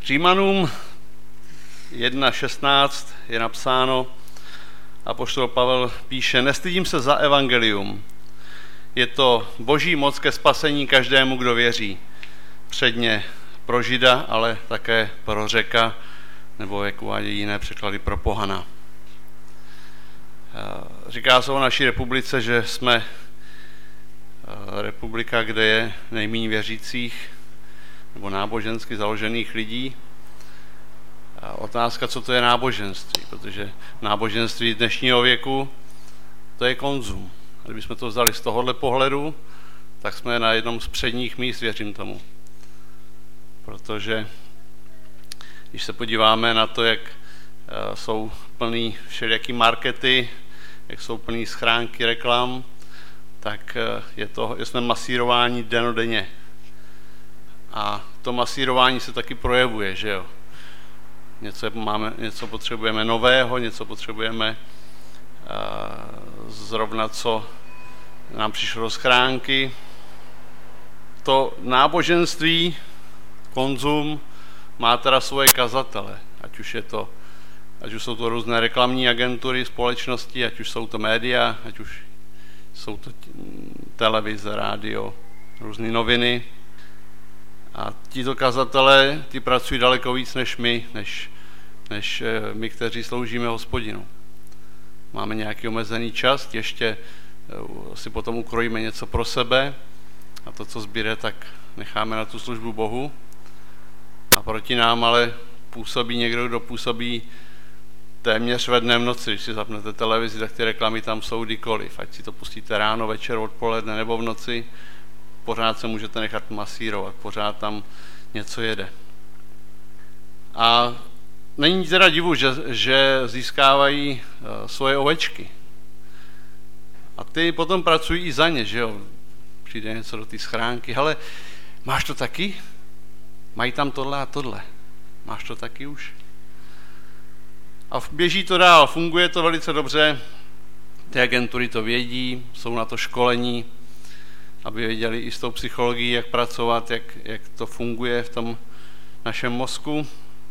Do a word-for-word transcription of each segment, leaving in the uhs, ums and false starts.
Římanům jedna šestnáct je napsáno, apoštol Pavel píše: Nestydím se za evangelium. Je to boží moc ke spasení každému, kdo věří. Předně pro Žida, ale také pro Řeka, nebo jak uvádějí jiné překlady, pro pohana. Říká se o naší republice, že jsme republika, kde je nejméně věřících nebo nábožensky založených lidí. A otázka, co to je náboženství, protože náboženství dnešního věku, to je konzum. A kdybychom to vzali z tohohle pohledu, tak jsme na jednom z předních míst, věřím tomu. Protože když se podíváme na to, jak jsou plný všelijaký markety, jak jsou plný schránky reklam, tak je to, jsme masírováni dennodenně. A to masírování se taky projevuje, že jo. Něco, máme, něco potřebujeme nového, něco potřebujeme uh, zrovna, co nám přišlo do schránky. To náboženství, konzum, má teda svoje kazatele, ať už je to, ať už jsou to různé reklamní agentury, společnosti, ať už jsou to média, ať už jsou to televize, rádio, různé noviny. A tito kazatelé, ty pracují daleko víc než my, než, než my, kteří sloužíme Hospodinu. Máme nějaký omezený čas, ještě si potom ukrojíme něco pro sebe a to, co zbyde, tak necháme na tu službu Bohu. A proti nám ale působí někdo, kdo působí téměř ve dne v noci. Když si zapnete televizi, tak ty reklamy tam jsou kdykoliv. Ať si to pustíte ráno, večer, odpoledne nebo v noci, pořád se můžete nechat masírovat, pořád tam něco jede. A není teda divu, že, že získávají uh, svoje ovečky. A ty potom pracují i za ně, že jo. Přijde něco do té schránky, hele, máš to taky? Mají tam tohle a tohle. Máš to taky už? A běží to dál, funguje to velice dobře, ty agentury to vědí, jsou na to školení, aby věděli i s tou psychologií, jak pracovat, jak, jak to funguje v tom našem mozku.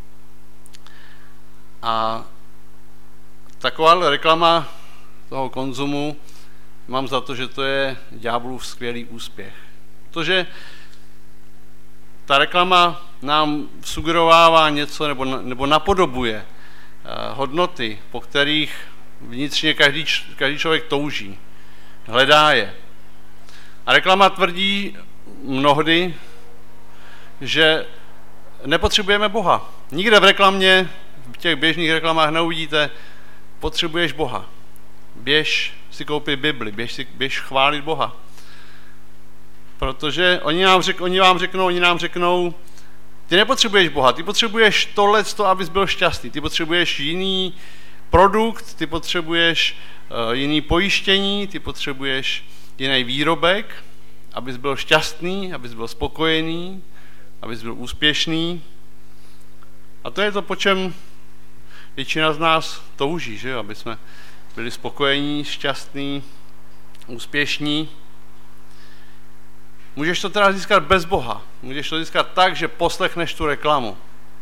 A taková reklama toho konzumu, mám za to, že to je ďáblův skvělý úspěch. Protože ta reklama nám sugerovává něco nebo, nebo napodobuje hodnoty, po kterých vnitřně každý, každý člověk touží, hledá je. A reklama tvrdí mnohdy, že nepotřebujeme Boha. Nikde v reklamě, v těch běžných reklamách neuvidíte, potřebuješ Boha. Běž si koupit Bibli, běž, si, běž chválit Boha. Protože oni, nám řek, oni vám řeknou, oni nám řeknou, ty nepotřebuješ Boha, ty potřebuješ tohleto, abys byl šťastný. Ty potřebuješ jiný produkt, ty potřebuješ uh, jiný pojištění, ty potřebuješ jiný výrobek, abys byl šťastný, abys byl spokojený, abys byl úspěšný. A to je to, po čem většina z nás touží, že jo? Aby jsme byli spokojení, šťastní, úspěšní. Můžeš to teda získat bez Boha. Můžeš to získat tak, že poslechneš tu reklamu.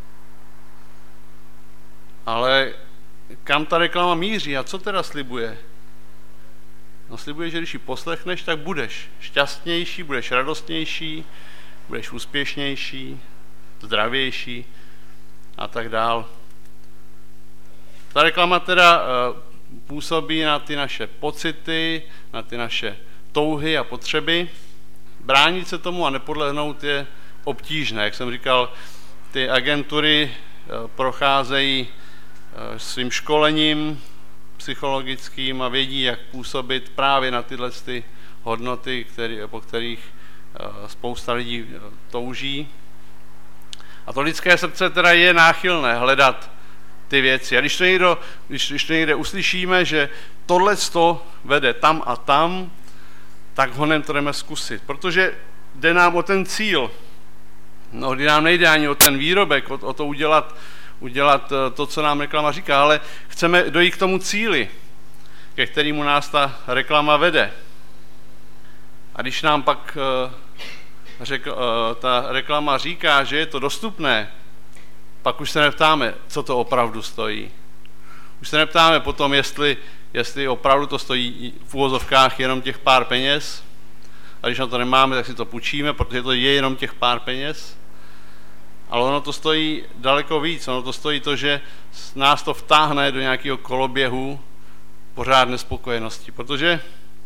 Ale kam ta reklama míří a co teda slibuje? No slibuje, že když ji poslechneš, tak budeš šťastnější, budeš radostnější, budeš úspěšnější, zdravější a tak dál. Ta reklama teda uh, působí na ty naše pocity, na ty naše touhy a potřeby. Bránit se tomu a nepodlehnout je obtížné. Jak jsem říkal, ty agentury uh, procházejí uh, svým školením psychologickým a vědí, jak působit právě na tyhle ty hodnoty, který, po kterých uh, spousta lidí touží. A to lidské srdce teda je náchylné hledat ty věci. A když to někdo, když, když to někde uslyšíme, že tohleto vede tam a tam, tak honem to jdeme zkusit. Protože jde nám o ten cíl. No, kdy nám nejde ani o ten výrobek, o, o to udělat, udělat to, co nám reklama říká, ale chceme dojít k tomu cíli, ke kterému nás ta reklama vede. A když nám pak uh, řek, uh, ta reklama říká, že je to dostupné, pak už se neptáme, co to opravdu stojí. Už se neptáme potom, jestli, jestli opravdu to stojí v uvozovkách jenom těch pár peněz, a když na to nemáme, tak si to půjčíme, protože to je jenom těch pár peněz. Ale ono to stojí daleko víc. Ono to stojí to, že nás to vtáhne do nějakého koloběhu pořád nespokojenosti. Protože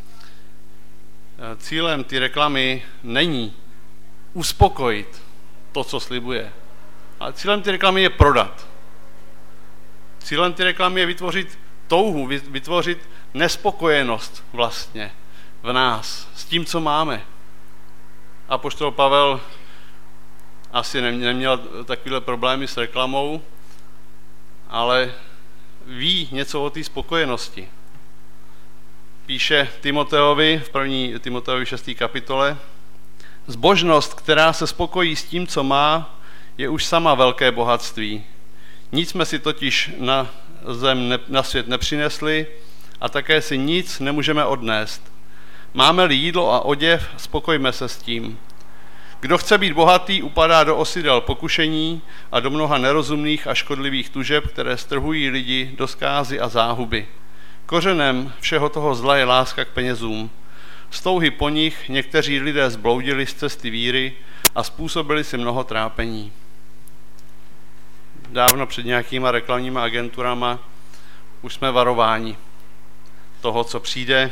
cílem ty reklamy není uspokojit to, co slibuje. Ale cílem ty reklamy je prodat. Cílem ty reklamy je vytvořit touhu, vytvořit nespokojenost vlastně v nás s tím, co máme. Apoštol Pavel asi neměl takovéhle problémy s reklamou, ale ví něco o té spokojenosti. Píše Timoteovi v první Timoteovi šesté kapitole: Zbožnost, která se spokojí s tím, co má, je už sama velké bohatství. Nic jsme si totiž na zem, ne, na svět nepřinesli a také si nic nemůžeme odnést. Máme-li jídlo a oděv, spokojme se s tím. Kdo chce být bohatý, upadá do osidel pokušení a do mnoha nerozumných a škodlivých tužeb, které strhují lidi do zkázy a záhuby. Kořenem všeho toho zla je láska k penězům. Z touhy po nich někteří lidé zbloudili z cesty víry a způsobili si mnoho trápení. Dávno před nějakýma reklamníma agenturama už jsme varováni toho, co přijde.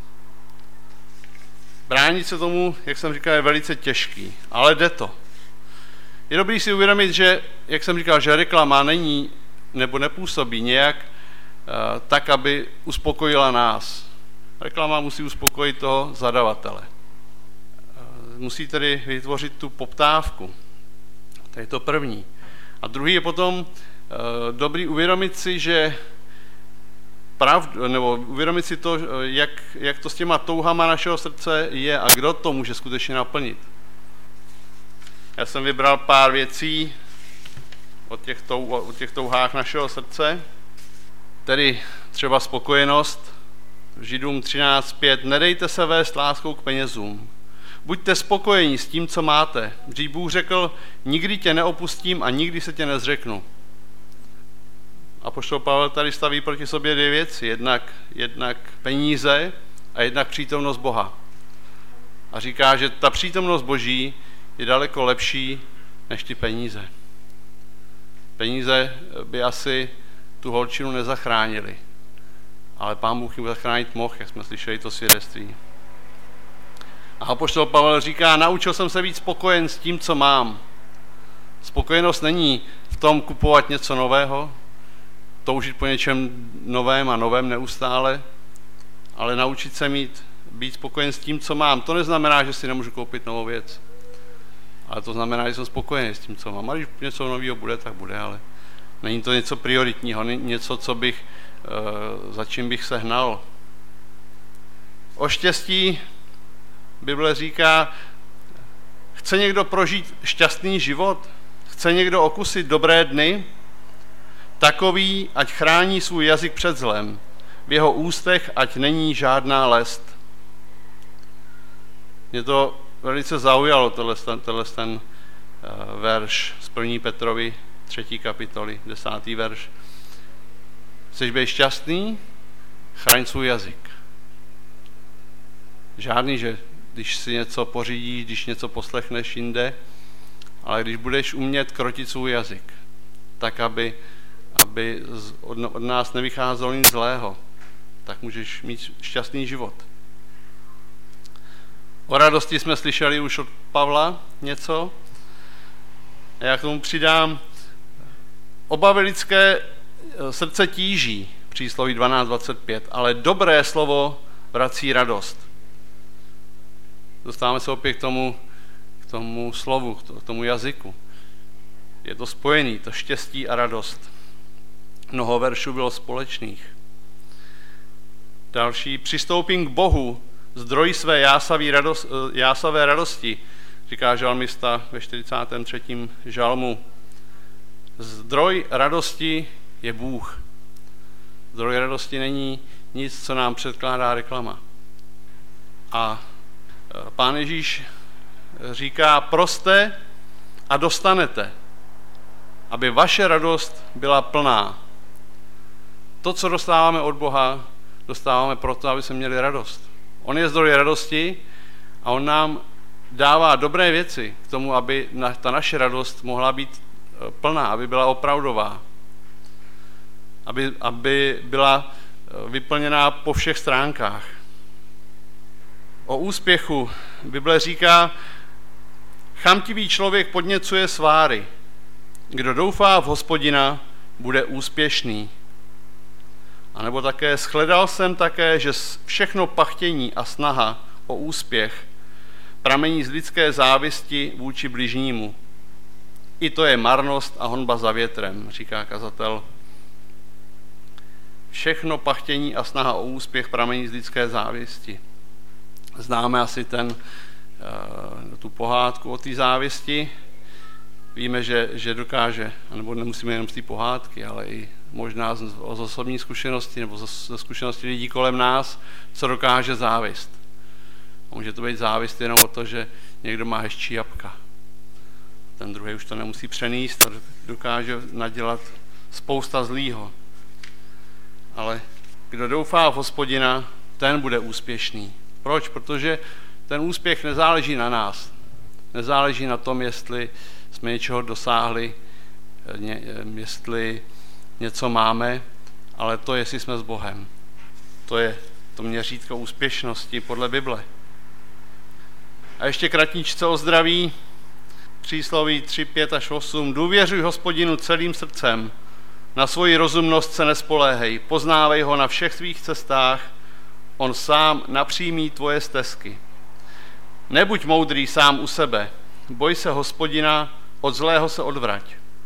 Bránit se tomu, jak jsem říkal, je velice těžký, ale jde to. Je dobrý si uvědomit, že, jak jsem říkal, že reklama není nebo nepůsobí nějak uh, tak, aby uspokojila nás. Reklama musí uspokojit toho zadavatele. Uh, musí tedy vytvořit tu poptávku. To je to první. A druhý je potom uh, dobrý uvědomit si, že pravdu, nebo uvědomit si to, jak, jak to s těma touhama našeho srdce je a kdo to může skutečně naplnit. Já jsem vybral pár věcí o těch, tou, o těch touhách našeho srdce, tedy třeba spokojenost. Židům třináct pět. Nedejte se vést láskou k penězům. Buďte spokojeni s tím, co máte. Vždyť Bůh řekl, nikdy tě neopustím a nikdy se tě nezřeknu. Apoštol Pavel tady staví proti sobě dvě věci. Jednak, jednak peníze a jednak přítomnost Boha. A říká, že ta přítomnost Boží je daleko lepší než ty peníze. Peníze by asi tu holčinu nezachránili, ale Pán Bůh jim zachránit mohl, jak jsme slyšeli to svědectví. A apoštol Pavel říká, naučil jsem se být spokojen s tím, co mám. Spokojenost není v tom kupovat něco nového, toužit po něčem novém a novém neustále, ale naučit se mít, být spokojen s tím, co mám. To neznamená, že si nemůžu koupit novou věc, ale to znamená, že jsem spokojený s tím, co mám. A když něco nového bude, tak bude, ale není to něco prioritního, něco, co bych, za čím bych se hnal. O štěstí Bible říká, chce někdo prožít šťastný život? Chce někdo okusit dobré dny? Takový, ať chrání svůj jazyk před zlem. V jeho ústech, ať není žádná lest. Mě to velice zaujalo, tenhle, tenhle ten uh, verš z první Petrovi třetí kapitoly, desátý verš. Chceš být šťastný? Chraň svůj jazyk. Žádný, že když si něco pořídíš, když něco poslechneš jinde, ale když budeš umět krotit svůj jazyk, tak aby, aby od, od nás nevycházelo nic zlého, tak můžeš mít šťastný život. O radosti jsme slyšeli už od Pavla něco. A já k tomu přidám, obavy lidské srdce tíží, přísloví dvanáct dvacet pět, ale dobré slovo vrací radost. Dostáváme se opět k tomu, k tomu slovu, k tomu jazyku. Je to spojený, to štěstí a radost. Mnoho veršů bylo společných. Další, přistoupím k Bohu, zdroj své jásavé radost, jásavé radosti, říká žalmista ve čtyřicátém třetím žalmu. Zdroj radosti je Bůh. Zdroj radosti není nic, co nám předkládá reklama. A Pán Ježíš říká, proste a dostanete. aby vaše radost byla plná. To, co dostáváme od Boha, dostáváme proto, aby jsme měli radost. On je zdroj radosti a on nám dává dobré věci k tomu, aby na, ta naše radost mohla být plná, aby byla opravdová, aby, aby byla vyplněná po všech stránkách. O úspěchu Bible říká, chamtivý člověk podněcuje sváry. Kdo doufá v Hospodina, bude úspěšný. A nebo také shledal jsem také, že všechno pachtění a snaha o úspěch pramení z lidské závisti vůči bližnímu. I to je marnost a honba za větrem, říká kazatel. Všechno pachtění a snaha o úspěch pramení z lidské závisti. Známe asi ten, tu pohádku o té závisti. Víme, že, že dokáže, nebo nemusíme jenom z té pohádky, ale i možná z, z osobní zkušenosti nebo ze zkušenosti lidí kolem nás, co dokáže závist. Může to být závist jenom o to, že někdo má hezčí jabka. Ten druhý už to nemusí přenést a dokáže nadělat spousta zlýho. Ale kdo doufá v Hospodina, ten bude úspěšný. Proč? Protože ten úspěch nezáleží na nás. Nezáleží na tom, jestli jsme něčeho dosáhli, ně, jestli něco máme, ale to, jestli jsme s Bohem. To je to měřítko úspěšnosti podle Bible. A ještě kratničce o zdraví. Přísloví tři, pět až osm. Důvěřuj Hospodinu celým srdcem. Na svoji rozumnost se nespoléhej. Poznávej ho na všech svých cestách. On sám napřímí tvoje stezky. Nebuď moudrý sám u sebe. Boj se Hospodina, od zlého se odvrať.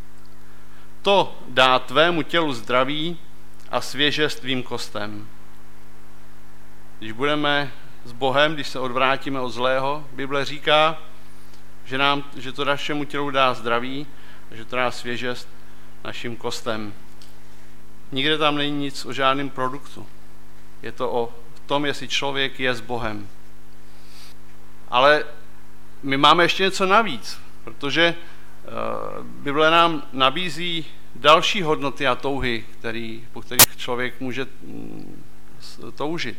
To dá tvému tělu zdraví a svěžest tvým kostem. Když budeme s Bohem, když se odvrátíme od zlého, Bible říká, že, nám, že to našemu tělu dá zdraví a že to dá svěžest našim kostem. Nikde tam není nic o žádném produktu. Je to o tom, jestli člověk je s Bohem. Ale my máme ještě něco navíc, protože uh, Bible nám nabízí další hodnoty a touhy, který, po kterých člověk může mm, toužit.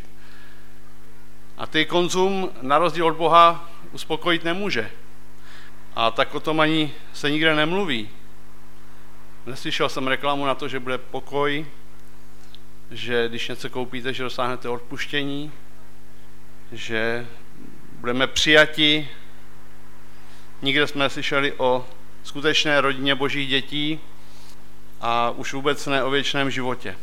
A ty konzum na rozdíl od Boha uspokojit nemůže. A tak o tom ani se nikde nemluví. Neslyšel jsem reklamu na to, že bude pokoj, že když něco koupíte, že dosáhnete odpuštění, že budeme přijati. Nikde jsme neslyšeli o skutečné rodině božích dětí a už vůbec ne o věčném životě.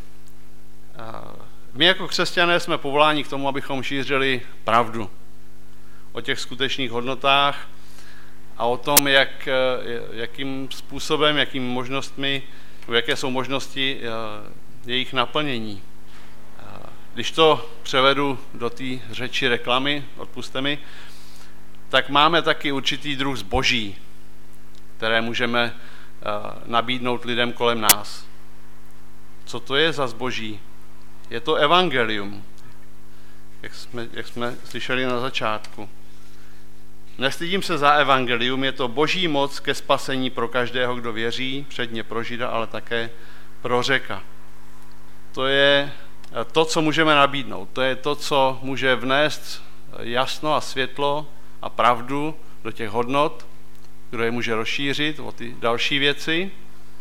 My jako křesťané jsme povoláni k tomu, abychom šířili pravdu o těch skutečných hodnotách a o tom, jak, jakým způsobem, jakými možnostmi, jaké jsou možnosti jejich naplnění. Když to převedu do té řeči reklamy, odpusťte mi, tak máme taky určitý druh zboží, které můžeme nabídnout lidem kolem nás. Co to je za zboží? Je to evangelium, jak jsme, jak jsme slyšeli na začátku. Nestydím se za evangelium, je to boží moc ke spasení pro každého, kdo věří, předně pro Žida, ale také pro Řeka. To je to, co můžeme nabídnout. To je to, co může vnést jasno a světlo a pravdu do těch hodnot, kdo je může rozšířit o ty další věci,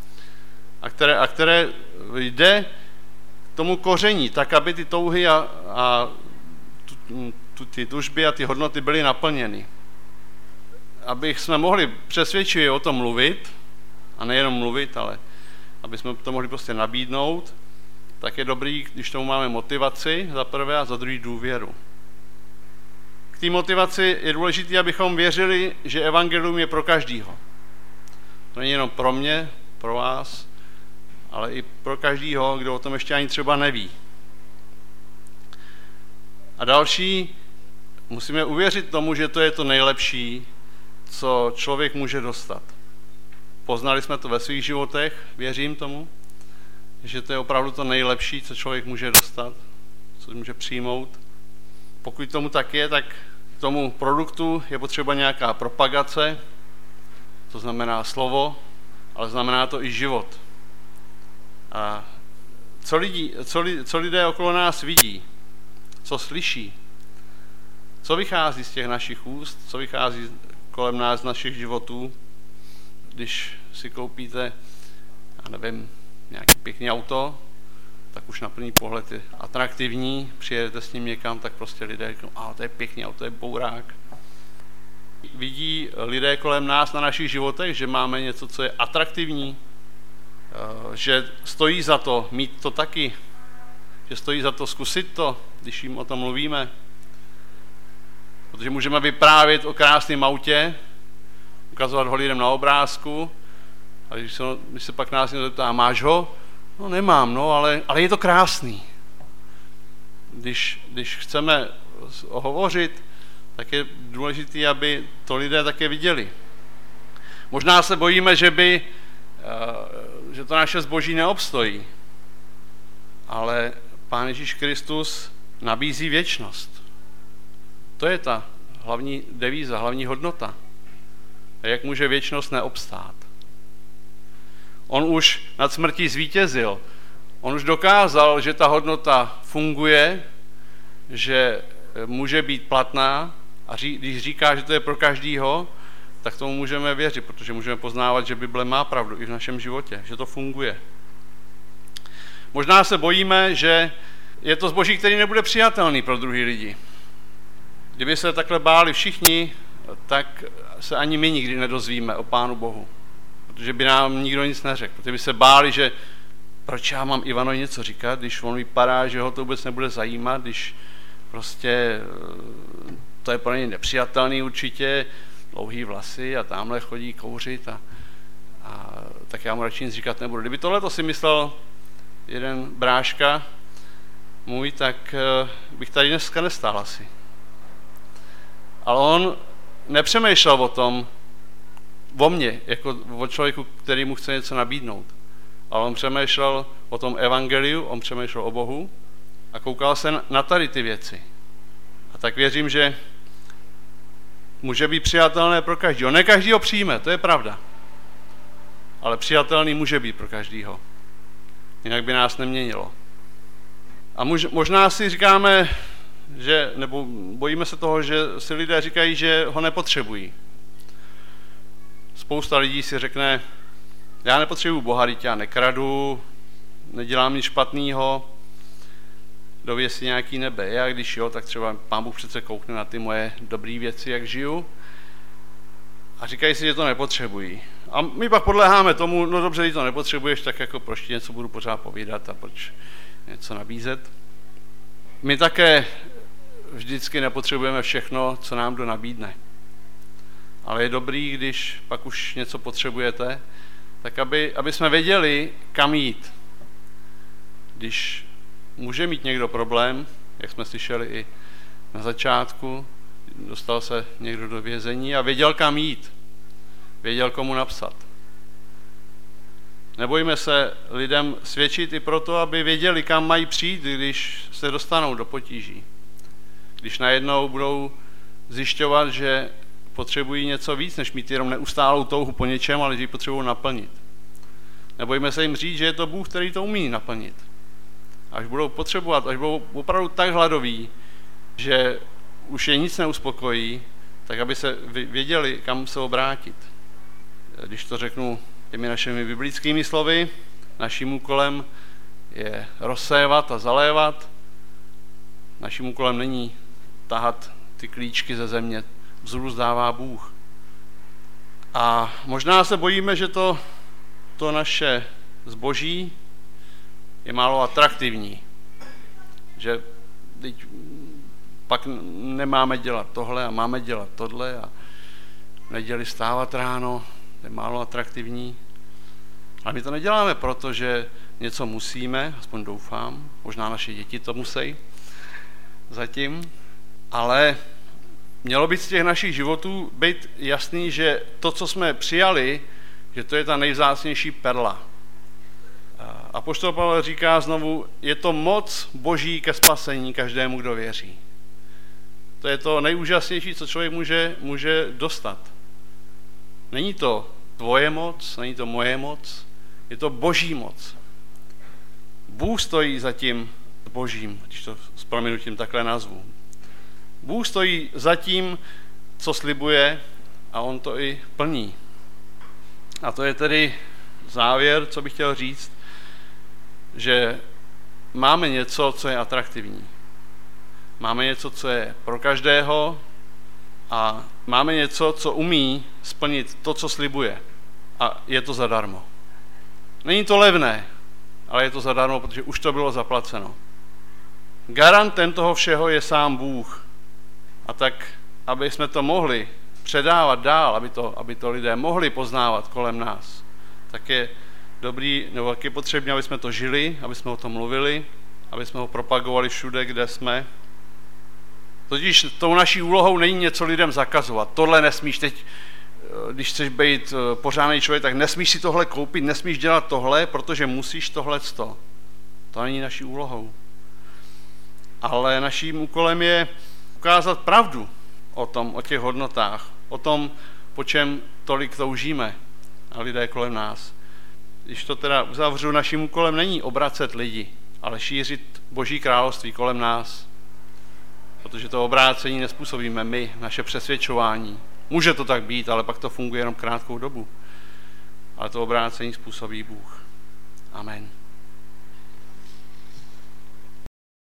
a které, a které jde k tomu koření, tak, aby ty touhy a, a tu, tu, ty tužby a ty hodnoty byly naplněny. Aby jsme mohli přesvědčivě o tom mluvit, a nejenom mluvit, ale aby jsme to mohli prostě nabídnout, tak je dobrý, když tomu máme motivaci za prvé a za druhý důvěru. K té motivaci je důležité, abychom věřili, že evangelium je pro každýho. To není jenom pro mě, pro vás, ale i pro každýho, kdo o tom ještě ani třeba neví. A další, musíme uvěřit tomu, že to je to nejlepší, co člověk může dostat. Poznali jsme to ve svých životech, věřím tomu, že to je opravdu to nejlepší, co člověk může dostat, co může přijmout. Pokud tomu tak je, tak k tomu produktu je potřeba nějaká propagace, to znamená slovo, ale znamená to i život. A co, lidi, co, li, co lidé okolo nás vidí, co slyší, co vychází z těch našich úst, co vychází kolem nás z našich životů, když si koupíte, já nevím, nějaký pěkný auto, tak už na první pohled je atraktivní, přijedete s ním někam, tak prostě lidé řeknou, a to je pěkný auto, to je bourák. Vidí lidé kolem nás na našich životech, že máme něco, co je atraktivní, že stojí za to mít to taky, že stojí za to zkusit to, když jim o tom mluvíme. Protože můžeme vyprávět o krásném autě, ukazovat ho lidem na obrázku, a když se, když se pak nás někdo zeptá, máš ho? No nemám, no, ale, ale je to krásný. Když, když chceme hovořit, tak je důležité, aby to lidé také viděli. Možná se bojíme, že by, že to naše zboží neobstojí, ale Pán Ježíš Kristus nabízí věčnost. To je ta hlavní devíza, hlavní hodnota. A jak může věčnost neobstát? On už nad smrtí zvítězil. On už dokázal, že ta hodnota funguje, že může být platná, a ří, když říká, že to je pro každýho, tak tomu můžeme věřit, protože můžeme poznávat, že Bible má pravdu i v našem životě, že to funguje. Možná se bojíme, že je to zboží, který nebude přijatelný pro druhý lidi. Kdyby se takhle báli všichni, tak se ani my nikdy nedozvíme o Pánu Bohu. Protože by nám nikdo nic neřekl. Protože by se báli, že proč já mám Ivanovi něco říkat, když on vypadá, že ho to vůbec nebude zajímat, když prostě to je pro něj nepřijatelný určitě, dlouhý vlasy a tamhle chodí kouřit a, a tak já mu radši nic říkat nebudu. Kdyby tohle to si myslel jeden bráška můj, tak bych tady dneska nestál asi. Ale on nepřemýšlel o tom, o mně, jako o člověku, který mu chce něco nabídnout. Ale on přemýšlel o tom evangeliu, on přemýšlel o Bohu a koukal se na tady ty věci. A tak věřím, že může být přijatelné pro každého. Ne každýho přijme, to je pravda. Ale přijatelný může být pro každýho. Jinak by nás neměnilo. A muž, možná si říkáme, že, nebo bojíme se toho, že si lidé říkají, že ho nepotřebují. Spousta lidí si řekne, já nepotřebuji Boha, já nekradu, nedělám nic špatného, dově si nějaký nebe je, a když jo, tak třeba Pán Bůh přece koukne na ty moje dobré věci, jak žiju, a říkají si, že to nepotřebují. A my pak podléháme tomu, no dobře, když to nepotřebuješ, tak jako proč ti něco budu pořád povídat a proč něco nabízet. My také vždycky nepotřebujeme všechno, co nám kdo nabídne. Ale je dobrý, když pak už něco potřebujete, tak aby, aby jsme věděli, kam jít. Když může mít někdo problém, jak jsme slyšeli i na začátku, dostal se někdo do vězení a věděl, kam jít. Věděl, komu napsat. Nebojme se lidem svědčit i proto, aby věděli, kam mají přijít, když se dostanou do potíží. Když najednou budou zjišťovat, že potřebují něco víc, než mít jenom neustálou touhu po něčem, ale že ji potřebují naplnit. Nebojme se jim říct, že je to Bůh, který to umí naplnit. Až budou potřebovat, až budou opravdu tak hladoví, že už je nic neuspokojí, tak aby se věděli, kam se obrátit. Když to řeknu těmi našimi biblickými slovy, naším úkolem je rozsévat a zalévat. Naším úkolem není tahat ty klíčky ze země, vzrůst dává Bůh. A možná se bojíme, že to, to naše zboží je málo atraktivní. Že teď pak nemáme dělat tohle a máme dělat tohle a v neděli stávat ráno, je málo atraktivní. Ale my to neděláme proto, že něco musíme, aspoň doufám, možná naše děti to musí zatím, ale mělo by z těch našich životů být jasný, že to, co jsme přijali, že to je ta nejvzácnější perla. Apoštol Pavel říká znovu, je to moc Boží ke spasení každému, kdo věří. To je to nejúžasnější, co člověk může, může dostat. Není to tvoje moc, není to moje moc, je to Boží moc. Bůh stojí za tím Božím, když to s prominutím takhle nazvu. Bůh stojí za tím, co slibuje, a on to i plní. A to je tedy závěr, co bych chtěl říct, že máme něco, co je atraktivní. Máme něco, co je pro každého, a máme něco, co umí splnit to, co slibuje. A je to zadarmo. Není to levné, ale je to zadarmo, protože už to bylo zaplaceno. Garantem toho všeho je sám Bůh. A tak, aby jsme to mohli předávat dál, aby to, aby to lidé mohli poznávat kolem nás, tak je dobrý, nebo tak je potřebné, aby jsme to žili, aby jsme o tom mluvili, aby jsme ho propagovali všude, kde jsme. Totiž tou naší úlohou není něco lidem zakazovat. Tohle nesmíš teď, když chceš být pořádný člověk, tak nesmíš si tohle koupit, nesmíš dělat tohle, protože musíš tohleto. To není naší úlohou. Ale naším úkolem je ukázat pravdu o tom, o těch hodnotách, o tom, po čem tolik toužíme a lidé kolem nás. Když to teda uzavřu, naším úkolem není obracet lidi, ale šířit Boží království kolem nás. Protože to obrácení nespůsobíme my, naše přesvědčování. Může to tak být, ale pak to funguje jenom krátkou dobu. Ale to obrácení způsobí Bůh. Amen.